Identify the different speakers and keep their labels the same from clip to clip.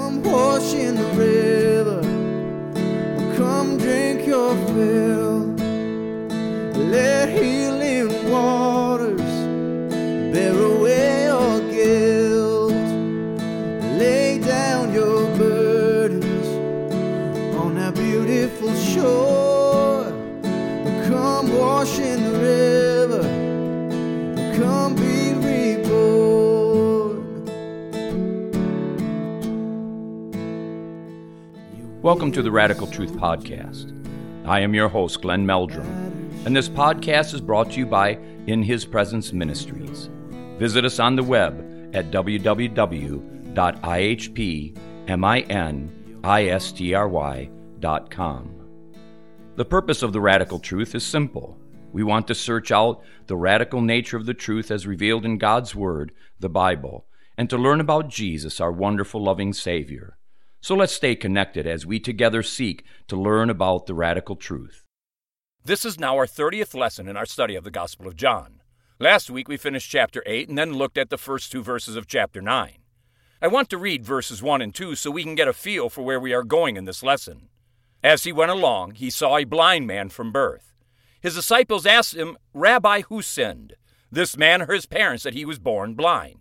Speaker 1: Come wash in the river, come drink your fill. Let healing waters bear away your guilt. Lay down your burdens on that beautiful shore. Come wash in the river, come be reborn.
Speaker 2: Welcome to the Radical Truth Podcast. I am your host, Glenn Meldrum, and this podcast is brought to you by In His Presence Ministries. Visit us on the web at www.ihpministry.com. The purpose of the Radical Truth is simple. We want to search out the radical nature of the truth as revealed in God's Word, the Bible, and to learn about Jesus, our wonderful, loving Savior. So let's stay connected as we together seek to learn about the radical truth. This is now our 30th lesson in our study of the Gospel of John. Last week we finished chapter 8 and then looked at the first two verses of chapter 9. I want to read verses 1 and 2 so we can get a feel for where we are going in this lesson. As he went along, he saw a blind man from birth. His disciples asked him, "Rabbi, who sinned, this man or his parents, that he was born blind?"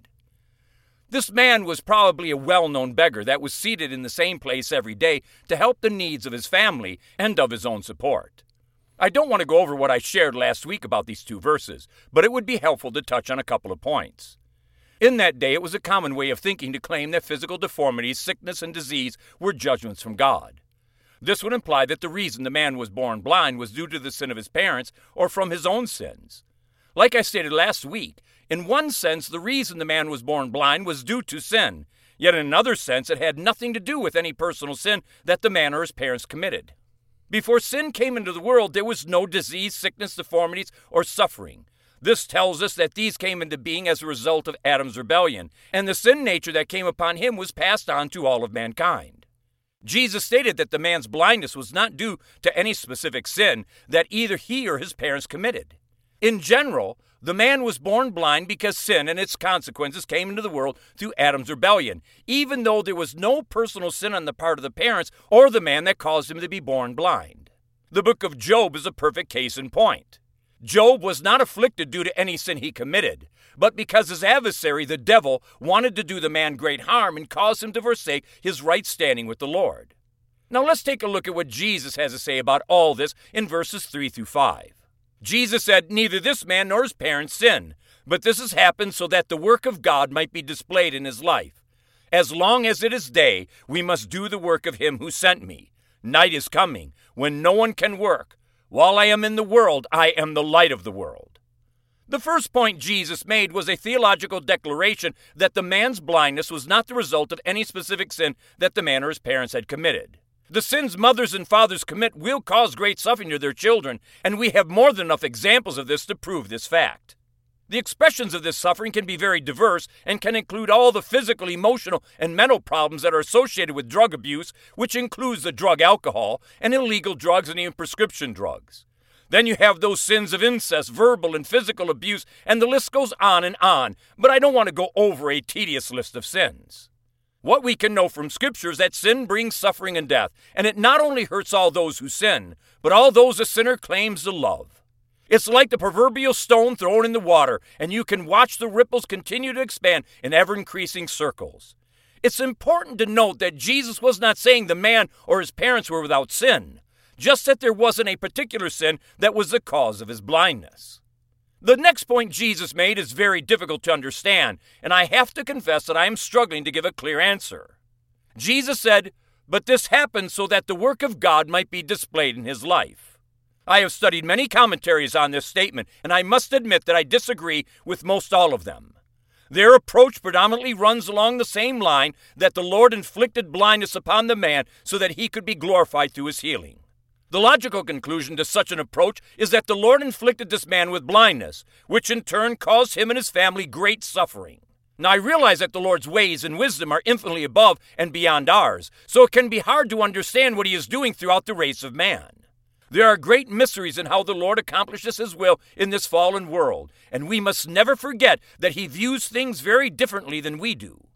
Speaker 2: This man was probably a well-known beggar that was seated in the same place every day to help the needs of his family and of his own support. I don't want to go over what I shared last week about these two verses, but it would be helpful to touch on a couple of points. In that day, it was a common way of thinking to claim that physical deformities, sickness, and disease were judgments from God. This would imply that the reason the man was born blind was due to the sin of his parents or from his own sins. Like I stated last week, in one sense, the reason the man was born blind was due to sin, yet in another sense, it had nothing to do with any personal sin that the man or his parents committed. Before sin came into the world, there was no disease, sickness, deformities, or suffering. This tells us that these came into being as a result of Adam's rebellion, and the sin nature that came upon him was passed on to all of mankind. Jesus stated that the man's blindness was not due to any specific sin that either he or his parents committed. In general, the man was born blind because sin and its consequences came into the world through Adam's rebellion, even though there was no personal sin on the part of the parents or the man that caused him to be born blind. The book of Job is a perfect case in point. Job was not afflicted due to any sin he committed, but because his adversary, the devil, wanted to do the man great harm and cause him to forsake his right standing with the Lord. Now let's take a look at what Jesus has to say about all this in verses 3 through 5. Jesus said, "Neither this man nor his parents sinned, but this has happened so that the work of God might be displayed in his life. As long as it is day, we must do the work of him who sent me. Night is coming, when no one can work. While I am in the world, I am the light of the world." The first point Jesus made was a theological declaration that the man's blindness was not the result of any specific sin that the man or his parents had committed. The sins mothers and fathers commit will cause great suffering to their children, and we have more than enough examples of this to prove this fact. The expressions of this suffering can be very diverse and can include all the physical, emotional, and mental problems that are associated with drug abuse, which includes the drug alcohol and illegal drugs and even prescription drugs. Then you have those sins of incest, verbal and physical abuse, and the list goes on, but I don't want to go over a tedious list of sins. What we can know from Scripture is that sin brings suffering and death, and it not only hurts all those who sin, but all those a sinner claims to love. It's like the proverbial stone thrown in the water, and you can watch the ripples continue to expand in ever-increasing circles. It's important to note that Jesus was not saying the man or his parents were without sin, just that there wasn't a particular sin that was the cause of his blindness. The next point Jesus made is very difficult to understand, and I have to confess that I am struggling to give a clear answer. Jesus said, "But this happened so that the work of God might be displayed in his life." I have studied many commentaries on this statement, and I must admit that I disagree with most all of them. Their approach predominantly runs along the same line that the Lord inflicted blindness upon the man so that he could be glorified through his healing. The logical conclusion to such an approach is that the Lord inflicted this man with blindness, which in turn caused him and his family great suffering. Now, I realize that the Lord's ways and wisdom are infinitely above and beyond ours, so it can be hard to understand what he is doing throughout the race of man. There are great mysteries in how the Lord accomplishes his will in this fallen world, and we must never forget that he views things very differently than we do.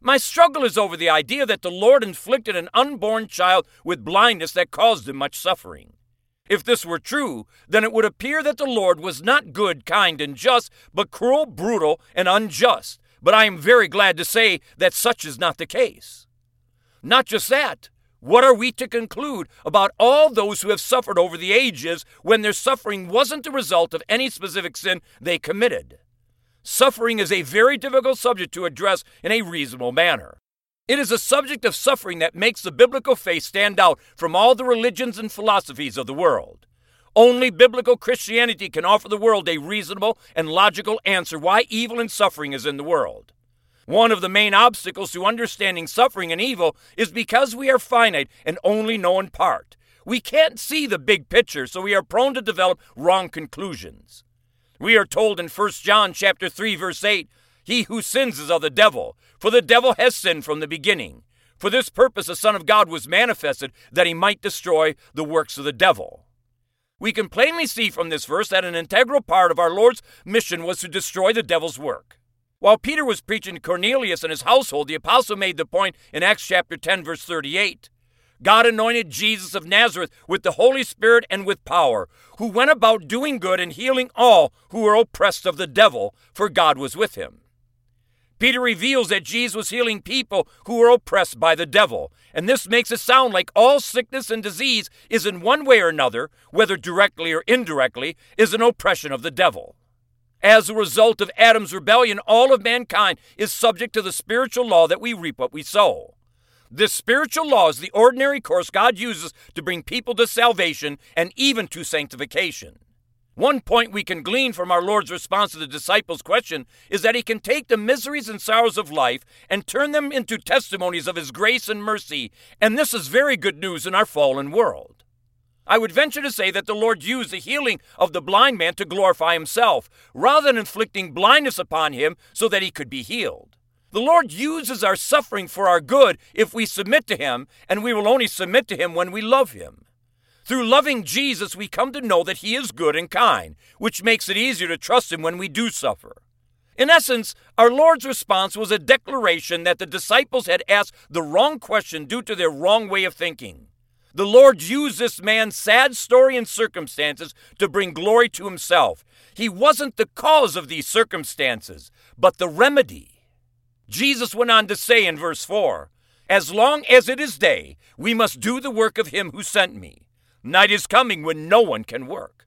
Speaker 2: My struggle is over the idea that the Lord inflicted an unborn child with blindness that caused him much suffering. If this were true, then it would appear that the Lord was not good, kind, and just, but cruel, brutal, and unjust. But I am very glad to say that such is not the case. Not just that, what are we to conclude about all those who have suffered over the ages when their suffering wasn't the result of any specific sin they committed? Suffering is a very difficult subject to address in a reasonable manner. It is a subject of suffering that makes the biblical faith stand out from all the religions and philosophies of the world. Only biblical Christianity can offer the world a reasonable and logical answer why evil and suffering is in the world. One of the main obstacles to understanding suffering and evil is because we are finite and only know in part. We can't see the big picture, so we are prone to develop wrong conclusions. We are told in 1 John chapter 3, verse 8, "He who sins is of the devil, for the devil has sinned from the beginning. For this purpose the Son of God was manifested, that he might destroy the works of the devil." We can plainly see from this verse that an integral part of our Lord's mission was to destroy the devil's work. While Peter was preaching to Cornelius and his household, the apostle made the point in Acts chapter 10, verse 38. God anointed Jesus of Nazareth with the Holy Spirit and with power, who went about doing good and healing all who were oppressed of the devil, for God was with him. Peter reveals that Jesus was healing people who were oppressed by the devil, and this makes it sound like all sickness and disease is in one way or another, whether directly or indirectly, is an oppression of the devil. As a result of Adam's rebellion, all of mankind is subject to the spiritual law that we reap what we sow. This spiritual law is the ordinary course God uses to bring people to salvation and even to sanctification. One point we can glean from our Lord's response to the disciples' question is that he can take the miseries and sorrows of life and turn them into testimonies of his grace and mercy, and this is very good news in our fallen world. I would venture to say that the Lord used the healing of the blind man to glorify himself, rather than inflicting blindness upon him so that he could be healed. The Lord uses our suffering for our good if we submit to him, and we will only submit to him when we love him. Through loving Jesus, we come to know that he is good and kind, which makes it easier to trust him when we do suffer. In essence, our Lord's response was a declaration that the disciples had asked the wrong question due to their wrong way of thinking. The Lord used this man's sad story and circumstances to bring glory to himself. He wasn't the cause of these circumstances, but the remedy. Jesus went on to say in verse 4, "As long as it is day, we must do the work of him who sent me. Night is coming when no one can work."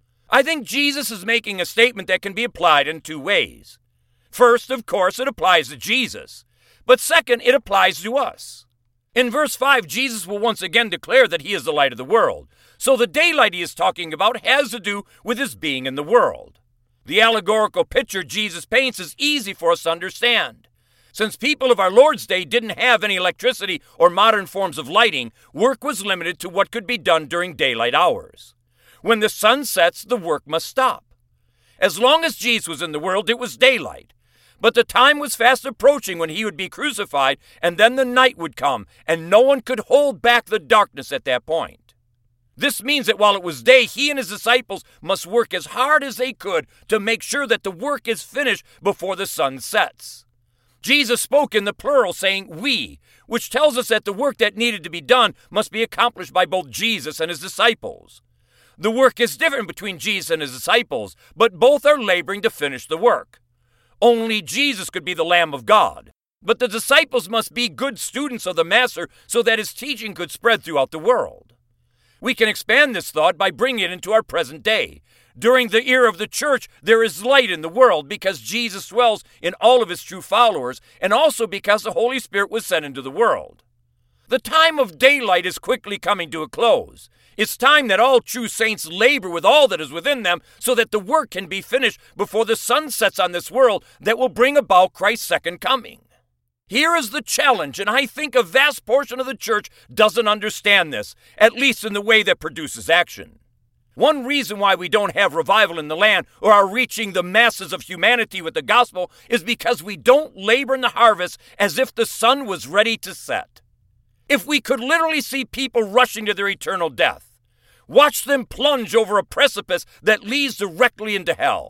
Speaker 2: I think Jesus is making a statement that can be applied in two ways. First, of course, it applies to Jesus. But second, it applies to us. In verse 5, Jesus will once again declare that he is the light of the world. So the daylight he is talking about has to do with his being in the world. The allegorical picture Jesus paints is easy for us to understand. Since people of our Lord's day didn't have any electricity or modern forms of lighting, work was limited to what could be done during daylight hours. When the sun sets, the work must stop. As long as Jesus was in the world, it was daylight. But the time was fast approaching when he would be crucified, and then the night would come, and no one could hold back the darkness at that point. This means that while it was day, he and his disciples must work as hard as they could to make sure that the work is finished before the sun sets. Jesus spoke in the plural, saying "we," which tells us that the work that needed to be done must be accomplished by both Jesus and his disciples. The work is different between Jesus and his disciples, but both are laboring to finish the work. Only Jesus could be the Lamb of God, but the disciples must be good students of the Master so that his teaching could spread throughout the world. We can expand this thought by bringing it into our present day. During the era of the church, there is light in the world because Jesus dwells in all of his true followers, and also because the Holy Spirit was sent into the world. The time of daylight is quickly coming to a close. It's time that all true saints labor with all that is within them so that the work can be finished before the sun sets on this world that will bring about Christ's second coming. Here is the challenge, and I think a vast portion of the church doesn't understand this, at least in the way that produces action. One reason why we don't have revival in the land or are reaching the masses of humanity with the gospel is because we don't labor in the harvest as if the sun was ready to set. If we could literally see people rushing to their eternal death, watch them plunge over a precipice that leads directly into hell,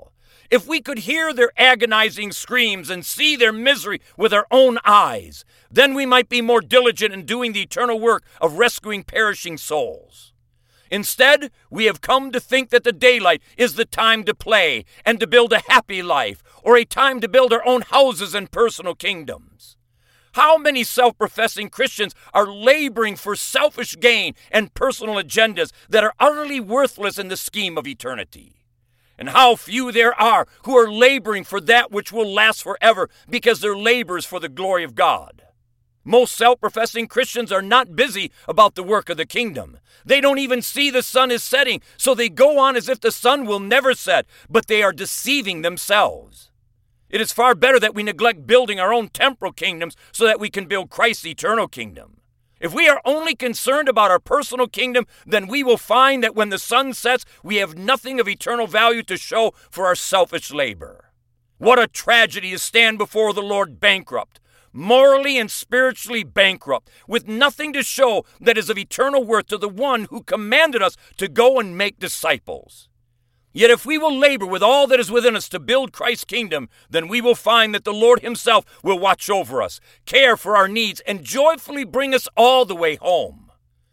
Speaker 2: If we could hear their agonizing screams and see their misery with our own eyes, then we might be more diligent in doing the eternal work of rescuing perishing souls. Instead, we have come to think that the daylight is the time to play and to build a happy life, or a time to build our own houses and personal kingdoms. How many self-professing Christians are laboring for selfish gain and personal agendas that are utterly worthless in the scheme of eternity? And how few there are who are laboring for that which will last forever because their labor is for the glory of God. Most self-professing Christians are not busy about the work of the kingdom. They don't even see the sun is setting, so they go on as if the sun will never set, but they are deceiving themselves. It is far better that we neglect building our own temporal kingdoms so that we can build Christ's eternal kingdom. If we are only concerned about our personal kingdom, then we will find that when the sun sets, we have nothing of eternal value to show for our selfish labor. What a tragedy to stand before the Lord bankrupt, morally and spiritually bankrupt, with nothing to show that is of eternal worth to the one who commanded us to go and make disciples. Yet if we will labor with all that is within us to build Christ's kingdom, then we will find that the Lord himself will watch over us, care for our needs, and joyfully bring us all the way home.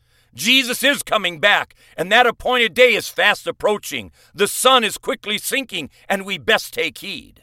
Speaker 2: Jesus is coming back, and that appointed day is fast approaching. The sun is quickly sinking, and we best take heed.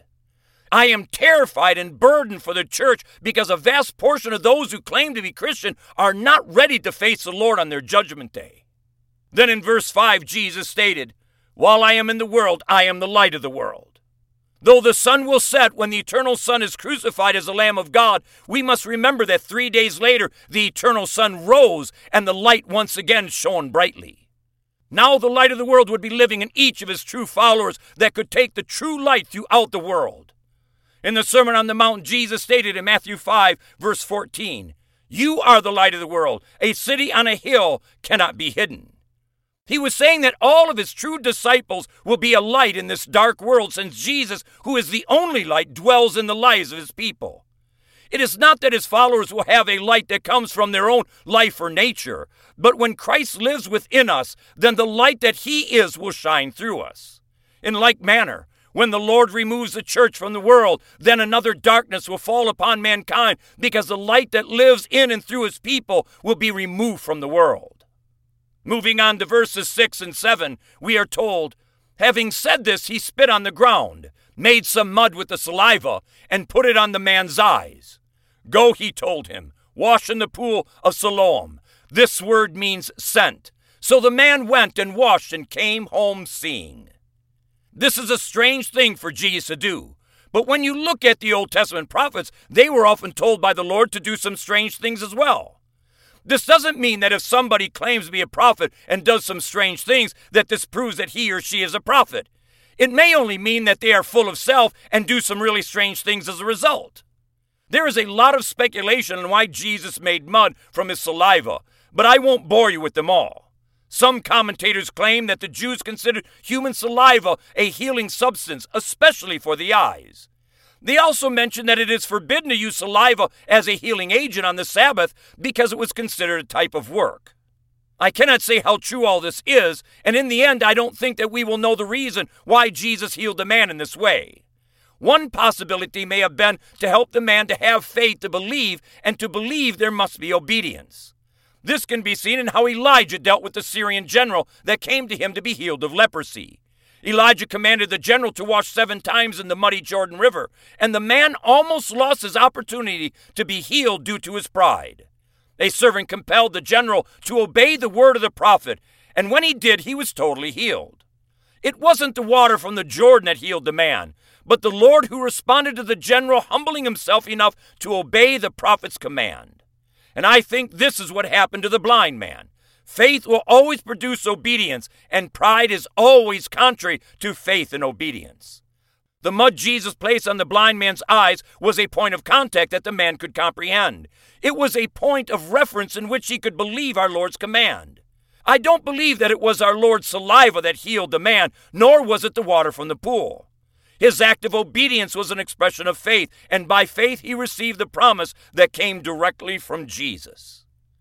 Speaker 2: I am terrified and burdened for the church because a vast portion of those who claim to be Christian are not ready to face the Lord on their judgment day. Then in verse 5, Jesus stated, "While I am in the world, I am the light of the world." Though the sun will set when the eternal Son is crucified as the Lamb of God, we must remember that 3 days later, the eternal Son rose and the light once again shone brightly. Now the light of the world would be living in each of his true followers that could take the true light throughout the world. In the Sermon on the Mount, Jesus stated in Matthew 5, verse 14, "You are the light of the world. A city on a hill cannot be hidden." He was saying that all of his true disciples will be a light in this dark world, since Jesus, who is the only light, dwells in the lives of his people. It is not that his followers will have a light that comes from their own life or nature, but when Christ lives within us, then the light that he is will shine through us. In like manner, when the Lord removes the church from the world, then another darkness will fall upon mankind, because the light that lives in and through his people will be removed from the world. Moving on to verses 6 and 7, we are told, "Having said this, he spit on the ground, made some mud with the saliva, and put it on the man's eyes. 'Go,' he told him, 'wash in the pool of Siloam.' This word means sent. So the man went and washed and came home seeing." This is a strange thing for Jesus to do. But when you look at the Old Testament prophets, they were often told by the Lord to do some strange things as well. This doesn't mean that if somebody claims to be a prophet and does some strange things, that this proves that he or she is a prophet. It may only mean that they are full of self and do some really strange things as a result. There is a lot of speculation on why Jesus made mud from his saliva, but I won't bore you with them all. Some commentators claim that the Jews considered human saliva a healing substance, especially for the eyes. They also mention that it is forbidden to use saliva as a healing agent on the Sabbath because it was considered a type of work. I cannot say how true all this is, and in the end, I don't think that we will know the reason why Jesus healed the man in this way. One possibility may have been to help the man to have faith to believe, and to believe there must be obedience. This can be seen in how Elijah dealt with the Syrian general that came to him to be healed of leprosy. Elijah commanded the general to wash 7 times in the muddy Jordan River, and the man almost lost his opportunity to be healed due to his pride. A servant compelled the general to obey the word of the prophet, and when he did, he was totally healed. It wasn't the water from the Jordan that healed the man, but the Lord who responded to the general humbling himself enough to obey the prophet's command. And I think this is what happened to the blind man. Faith will always produce obedience, and pride is always contrary to faith and obedience. The mud Jesus placed on the blind man's eyes was a point of contact that the man could comprehend. It was a point of reference in which he could believe our Lord's command. I don't believe that it was our Lord's saliva that healed the man, nor was it the water from the pool. His act of obedience was an expression of faith, and by faith he received the promise that came directly from Jesus.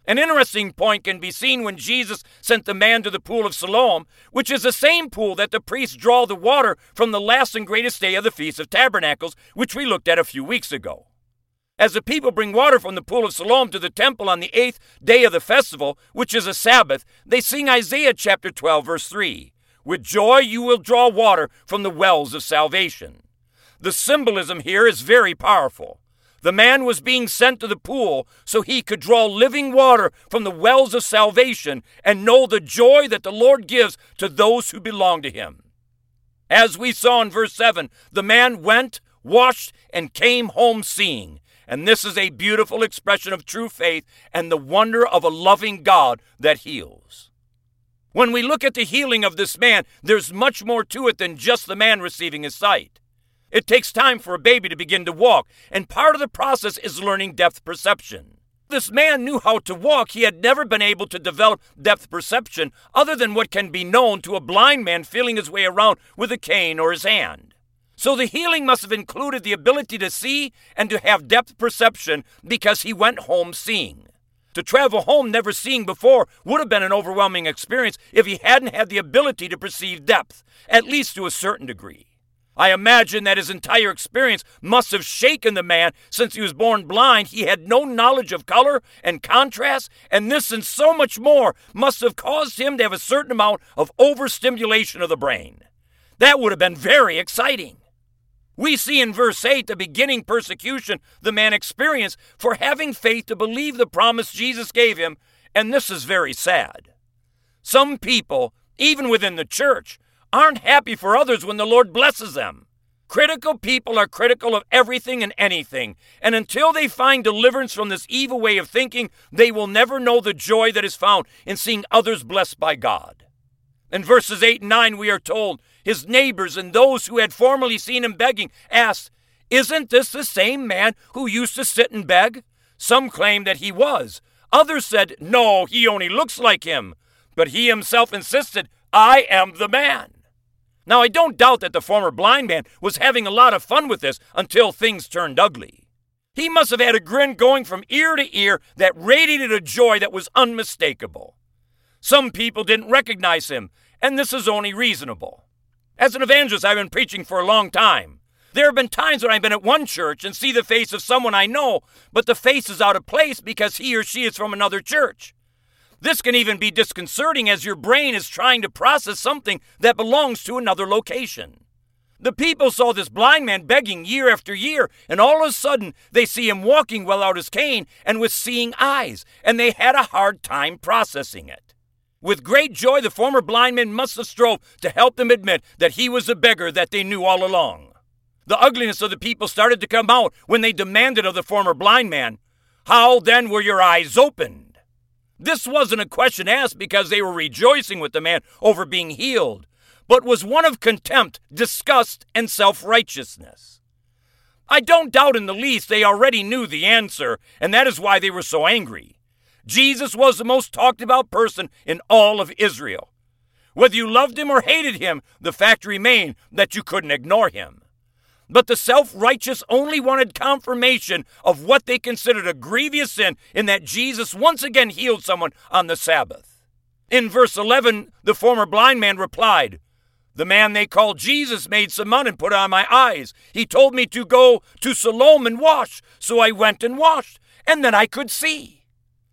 Speaker 2: An interesting point can be seen when Jesus sent the man to the pool of Siloam, which is the same pool that the priests draw the water from the last and greatest day of the Feast of Tabernacles, which we looked at a few weeks ago. As the people bring water from the pool of Siloam to the temple on the 8th day of the festival, which is a Sabbath, they sing Isaiah chapter 12, verse 3. With joy you will draw water from the wells of salvation. The symbolism here is very powerful. The man was being sent to the pool so he could draw living water from the wells of salvation and know the joy that the Lord gives to those who belong to him. As we saw in verse 7, the man went, washed, and came home seeing. And this is a beautiful expression of true faith and the wonder of a loving God that heals. When we look at the healing of this man, there's much more to it than just the man receiving his sight. It takes time for a baby to begin to walk, and part of the process is learning depth perception. This man knew how to walk. He had never been able to develop depth perception other than what can be known to a blind man feeling his way around with a cane or his hand. So the healing must have included the ability to see and to have depth perception because he went home seeing. To travel home never seeing before would have been an overwhelming experience if he hadn't had the ability to perceive depth, at least to a certain degree. I imagine that his entire experience must have shaken the man. Since he was born blind, he had no knowledge of color and contrast, and this and so much more must have caused him to have a certain amount of overstimulation of the brain. That would have been very exciting. We see in verse 8 the beginning persecution the man experienced for having faith to believe the promise Jesus gave him, and this is very sad. Some people, even within the church, aren't happy for others when the Lord blesses them. Critical people are critical of everything and anything, and until they find deliverance from this evil way of thinking, they will never know the joy that is found in seeing others blessed by God. In verses 8 and 9 we are told, his neighbors and those who had formerly seen him begging asked, "Isn't this the same man who used to sit and beg?" Some claimed that he was. Others said, "No, he only looks like him." But he himself insisted, "I am the man." Now, I don't doubt that the former blind man was having a lot of fun with this until things turned ugly. He must have had a grin going from ear to ear that radiated a joy that was unmistakable. Some people didn't recognize him, and this is only reasonable. As an evangelist, I've been preaching for a long time. There have been times when I've been at one church and see the face of someone I know, but the face is out of place because he or she is from another church. This can even be disconcerting as your brain is trying to process something that belongs to another location. The people saw this blind man begging year after year, and all of a sudden they see him walking without his cane and with seeing eyes, and they had a hard time processing it. With great joy, the former blind man must have strove to help them admit that he was the beggar that they knew all along. The ugliness of the people started to come out when they demanded of the former blind man, "How then were your eyes opened?" This wasn't a question asked because they were rejoicing with the man over being healed, but was one of contempt, disgust, and self-righteousness. I don't doubt in the least they already knew the answer, and that is why they were so angry. Jesus was the most talked about person in all of Israel. Whether you loved him or hated him, the fact remained that you couldn't ignore him. But the self-righteous only wanted confirmation of what they considered a grievous sin in that Jesus once again healed someone on the Sabbath. In verse 11, the former blind man replied, "The man they called Jesus made some mud and put on my eyes. He told me to go to Siloam and wash, so I went and washed, and then I could see."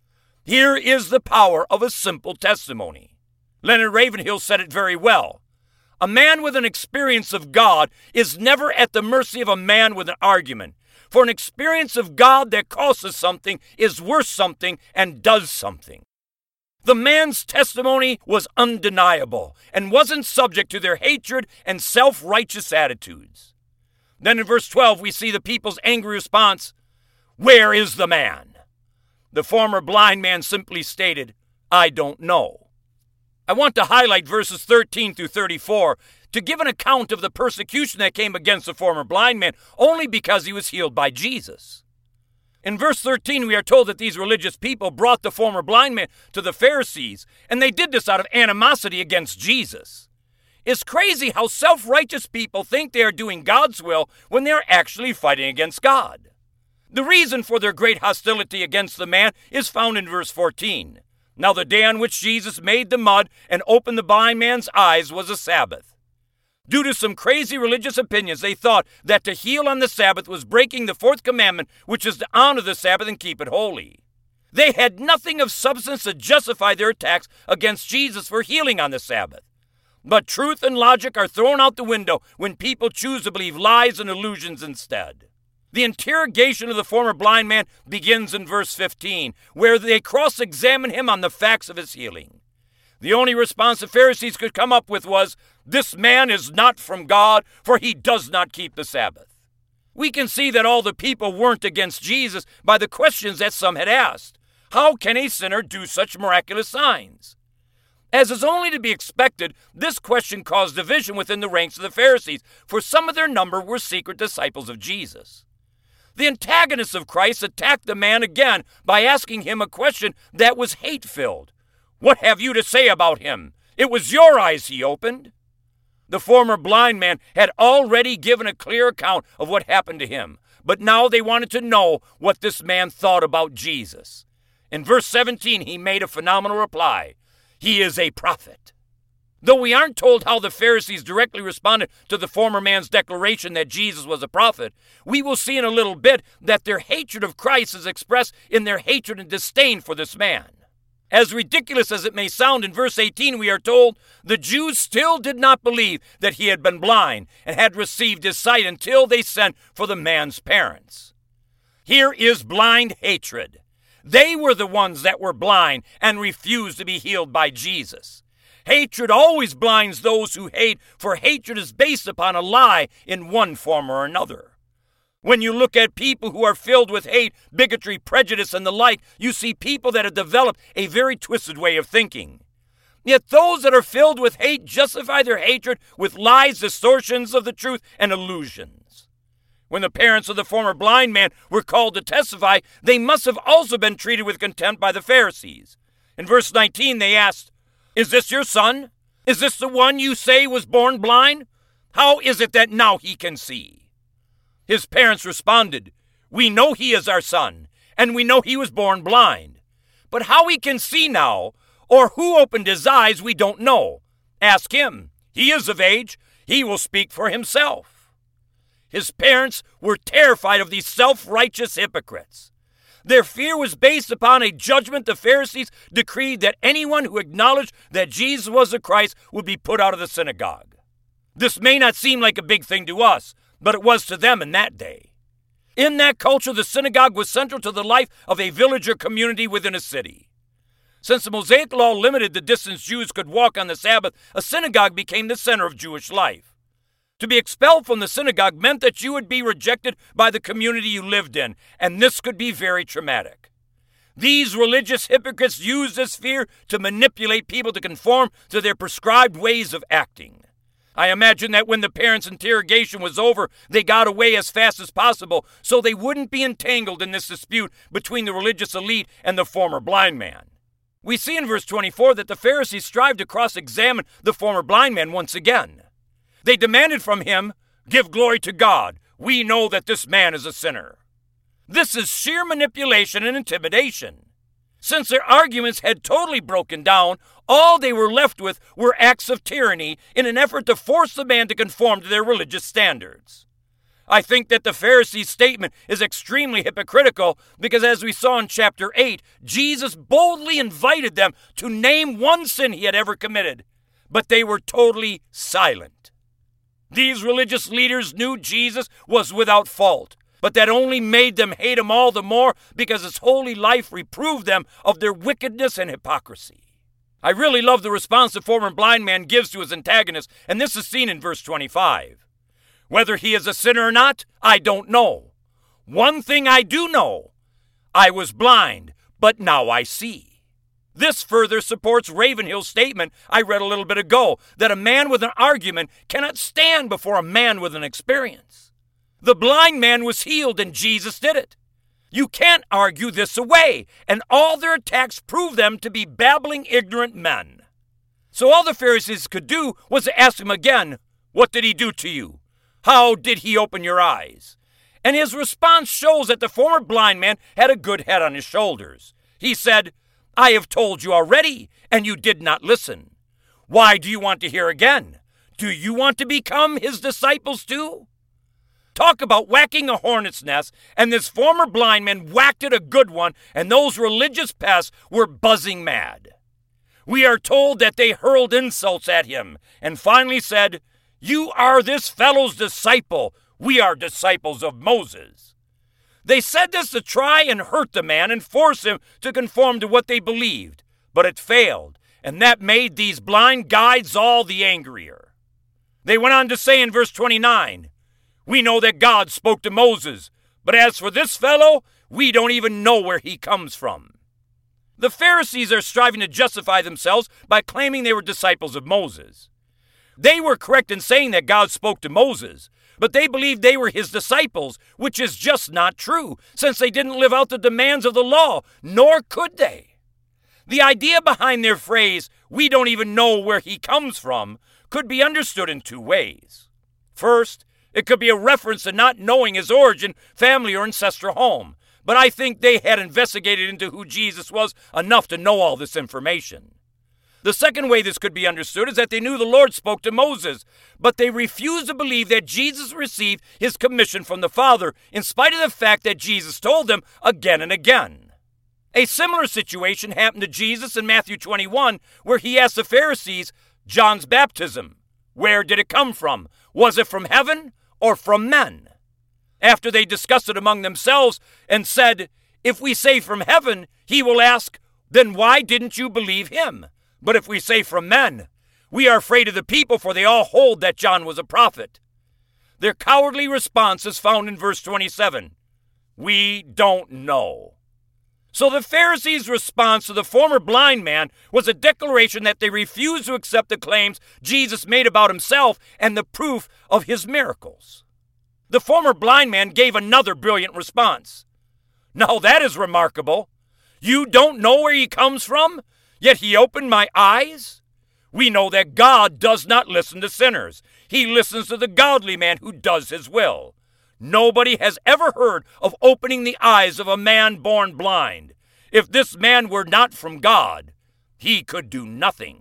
Speaker 2: Here is the power of a simple testimony. Leonard Ravenhill said it very well. A man with an experience of God is never at the mercy of a man with an argument. For an experience of God that costs us something is worth something and does something. The man's testimony was undeniable and wasn't subject to their hatred and self-righteous attitudes. Then in verse 12 we see the people's angry response, "Where is the man?" The former blind man simply stated, "I don't know." I want to highlight verses 13 through 34 to give an account of the persecution that came against the former blind man only because he was healed by Jesus. In verse 13, we are told that these religious people brought the former blind man to the Pharisees, and they did this out of animosity against Jesus. It's crazy how self-righteous people think they are doing God's will when they are actually fighting against God. The reason for their great hostility against the man is found in verse 14. Now the day on which Jesus made the mud and opened the blind man's eyes was a Sabbath. Due to some crazy religious opinions, they thought that to heal on the Sabbath was breaking the fourth commandment, which is to honor the Sabbath and keep it holy. They had nothing of substance to justify their attacks against Jesus for healing on the Sabbath. But truth and logic are thrown out the window when people choose to believe lies and illusions instead. The interrogation of the former blind man begins in verse 15, where they cross-examine him on the facts of his healing. The only response the Pharisees could come up with was, "This man is not from God, for he does not keep the Sabbath." We can see that all the people weren't against Jesus by the questions that some had asked. How can a sinner do such miraculous signs? As is only to be expected, this question caused division within the ranks of the Pharisees, for some of their number were secret disciples of Jesus. The antagonists of Christ attacked the man again by asking him a question that was hate-filled. "What have you to say about him? It was your eyes he opened." The former blind man had already given a clear account of what happened to him, but now they wanted to know what this man thought about Jesus. In verse 17, he made a phenomenal reply. He is a prophet. Though we aren't told how the Pharisees directly responded to the former man's declaration that Jesus was a prophet, we will see in a little bit that their hatred of Christ is expressed in their hatred and disdain for this man. As ridiculous as it may sound, in verse 18 we are told, the Jews still did not believe that he had been blind and had received his sight until they sent for the man's parents. Here is blind hatred. They were the ones that were blind and refused to be healed by Jesus. Hatred always blinds those who hate, for hatred is based upon a lie in one form or another. When you look at people who are filled with hate, bigotry, prejudice, and the like, you see people that have developed a very twisted way of thinking. Yet those that are filled with hate justify their hatred with lies, distortions of the truth, and illusions. When the parents of the former blind man were called to testify, they must have also been treated with contempt by the Pharisees. In verse 19, they asked, "Is this your son? Is this the one you say was born blind? How is it that now he can see?" His parents responded, "We know he is our son, and we know he was born blind. But how he can see now, or who opened his eyes, we don't know. Ask him. He is of age. He will speak for himself." His parents were terrified of these self-righteous hypocrites. Their fear was based upon a judgment the Pharisees decreed that anyone who acknowledged that Jesus was the Christ would be put out of the synagogue. This may not seem like a big thing to us, but it was to them in that day. In that culture, the synagogue was central to the life of a village or community within a city. Since the Mosaic law limited the distance Jews could walk on the Sabbath, a synagogue became the center of Jewish life. To be expelled from the synagogue meant that you would be rejected by the community you lived in, and this could be very traumatic. These religious hypocrites used this fear to manipulate people to conform to their prescribed ways of acting. I imagine that when the parents' interrogation was over, they got away as fast as possible so they wouldn't be entangled in this dispute between the religious elite and the former blind man. We see in verse 24 that the Pharisees strived to cross-examine the former blind man once again. They demanded from him, "Give glory to God. We know that this man is a sinner." This is sheer manipulation and intimidation. Since their arguments had totally broken down, all they were left with were acts of tyranny in an effort to force the man to conform to their religious standards. I think that the Pharisees' statement is extremely hypocritical because, as we saw in chapter 8, Jesus boldly invited them to name one sin he had ever committed, but they were totally silent. These religious leaders knew Jesus was without fault, but that only made them hate him all the more because his holy life reproved them of their wickedness and hypocrisy. I really love the response the former blind man gives to his antagonist, and this is seen in verse 25. "Whether he is a sinner or not, I don't know. One thing I do know, I was blind, but now I see." This further supports Ravenhill's statement I read a little bit ago, that a man with an argument cannot stand before a man with an experience. The blind man was healed, and Jesus did it. You can't argue this away, and all their attacks prove them to be babbling, ignorant men. So all the Pharisees could do was to ask him again, "What did he do to you? How did he open your eyes?" And his response shows that the former blind man had a good head on his shoulders. He said, "I have told you already, and you did not listen. Why do you want to hear again? Do you want to become his disciples too?" Talk about whacking a hornet's nest, and this former blind man whacked it a good one, and those religious pests were buzzing mad. We are told that they hurled insults at him and finally said, "You are this fellow's disciple. We are disciples of Moses." They said this to try and hurt the man and force him to conform to what they believed, but it failed, and that made these blind guides all the angrier. They went on to say in verse 29, "We know that God spoke to Moses, but as for this fellow, we don't even know where he comes from." The Pharisees are striving to justify themselves by claiming they were disciples of Moses. They were correct in saying that God spoke to Moses, but they believed they were his disciples, which is just not true, since they didn't live out the demands of the law, nor could they. The idea behind their phrase, "we don't even know where he comes from," could be understood in two ways. First, it could be a reference to not knowing his origin, family, or ancestral home, but I think they had investigated into who Jesus was enough to know all this information. The second way this could be understood is that they knew the Lord spoke to Moses, but they refused to believe that Jesus received his commission from the Father, in spite of the fact that Jesus told them again and again. A similar situation happened to Jesus in Matthew 21, where he asked the Pharisees, John's baptism, where did it come from? Was it from heaven or from men? After they discussed it among themselves and said, "If we say from heaven," he will ask, "then why didn't you believe him? But if we say from men, we are afraid of the people, for they all hold that John was a prophet." Their cowardly response is found in verse 27. "We don't know." So the Pharisees' response to the former blind man was a declaration that they refused to accept the claims Jesus made about himself and the proof of his miracles. The former blind man gave another brilliant response. "Now that is remarkable. You don't know where he comes from, yet he opened my eyes? We know that God does not listen to sinners. He listens to the godly man who does his will. Nobody has ever heard of opening the eyes of a man born blind. If this man were not from God, he could do nothing."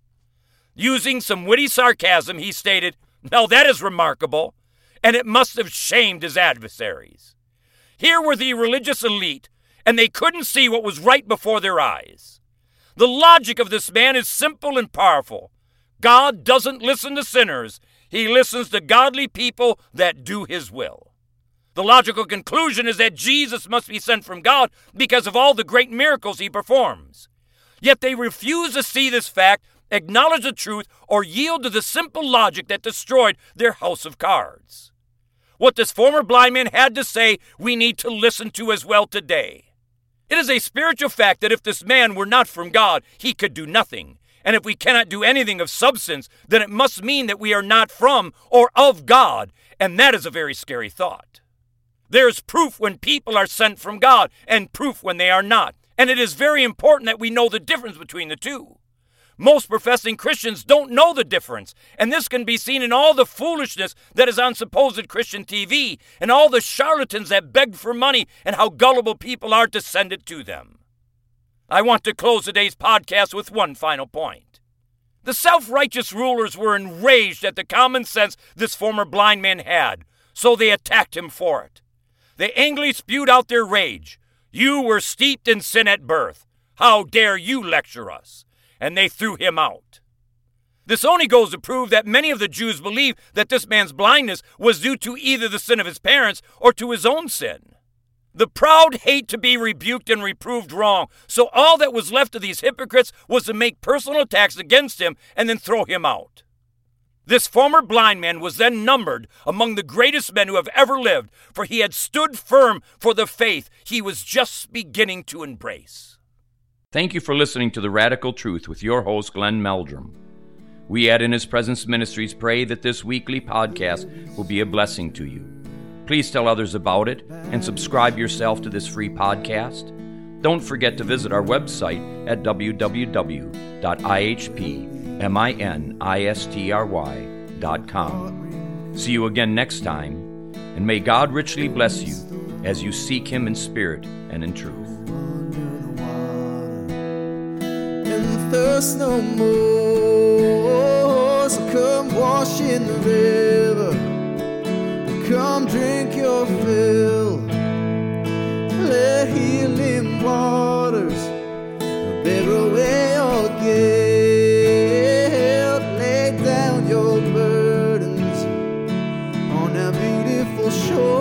Speaker 2: Using some witty sarcasm, he stated, "Now that is remarkable," and it must have shamed his adversaries. Here were the religious elite, and they couldn't see what was right before their eyes. The logic of this man is simple and powerful. God doesn't listen to sinners. He listens to godly people that do his will. The logical conclusion is that Jesus must be sent from God because of all the great miracles he performs. Yet they refuse to see this fact, acknowledge the truth, or yield to the simple logic that destroyed their house of cards. What this former blind man had to say, we need to listen to as well today. It is a spiritual fact that if this man were not from God, he could do nothing. And if we cannot do anything of substance, then it must mean that we are not from or of God, and that is a very scary thought. There is proof when people are sent from God, and proof when they are not, and it is very important that we know the difference between the two. Most professing Christians don't know the difference, and this can be seen in all the foolishness that is on supposed Christian TV, and all the charlatans that beg for money, and how gullible people are to send it to them. I want to close today's podcast with one final point. The self-righteous rulers were enraged at the common sense this former blind man had, so they attacked him for it. They angrily spewed out their rage. "You were steeped in sin at birth. How dare you lecture us?" And they threw him out. This only goes to prove that many of the Jews believed that this man's blindness was due to either the sin of his parents or to his own sin. The proud hate to be rebuked and reproved wrong, so all that was left of these hypocrites was to make personal attacks against him and then throw him out. This former blind man was then numbered among the greatest men who have ever lived, for he had stood firm for the faith he was just beginning to embrace. Thank you for listening to The Radical Truth with your host, Glenn Meldrum. We at In His Presence Ministries pray that this weekly podcast will be a blessing to you. Please tell others about it and subscribe yourself to this free podcast. Don't forget to visit our website at www.ihpministry.com. See you again next time, And may God richly bless you as you seek Him in spirit and in truth.
Speaker 1: And thirst no more, so come wash in the river, come drink your fill. Let healing waters bear away your guilt. Lay down your burdens on that beautiful shore.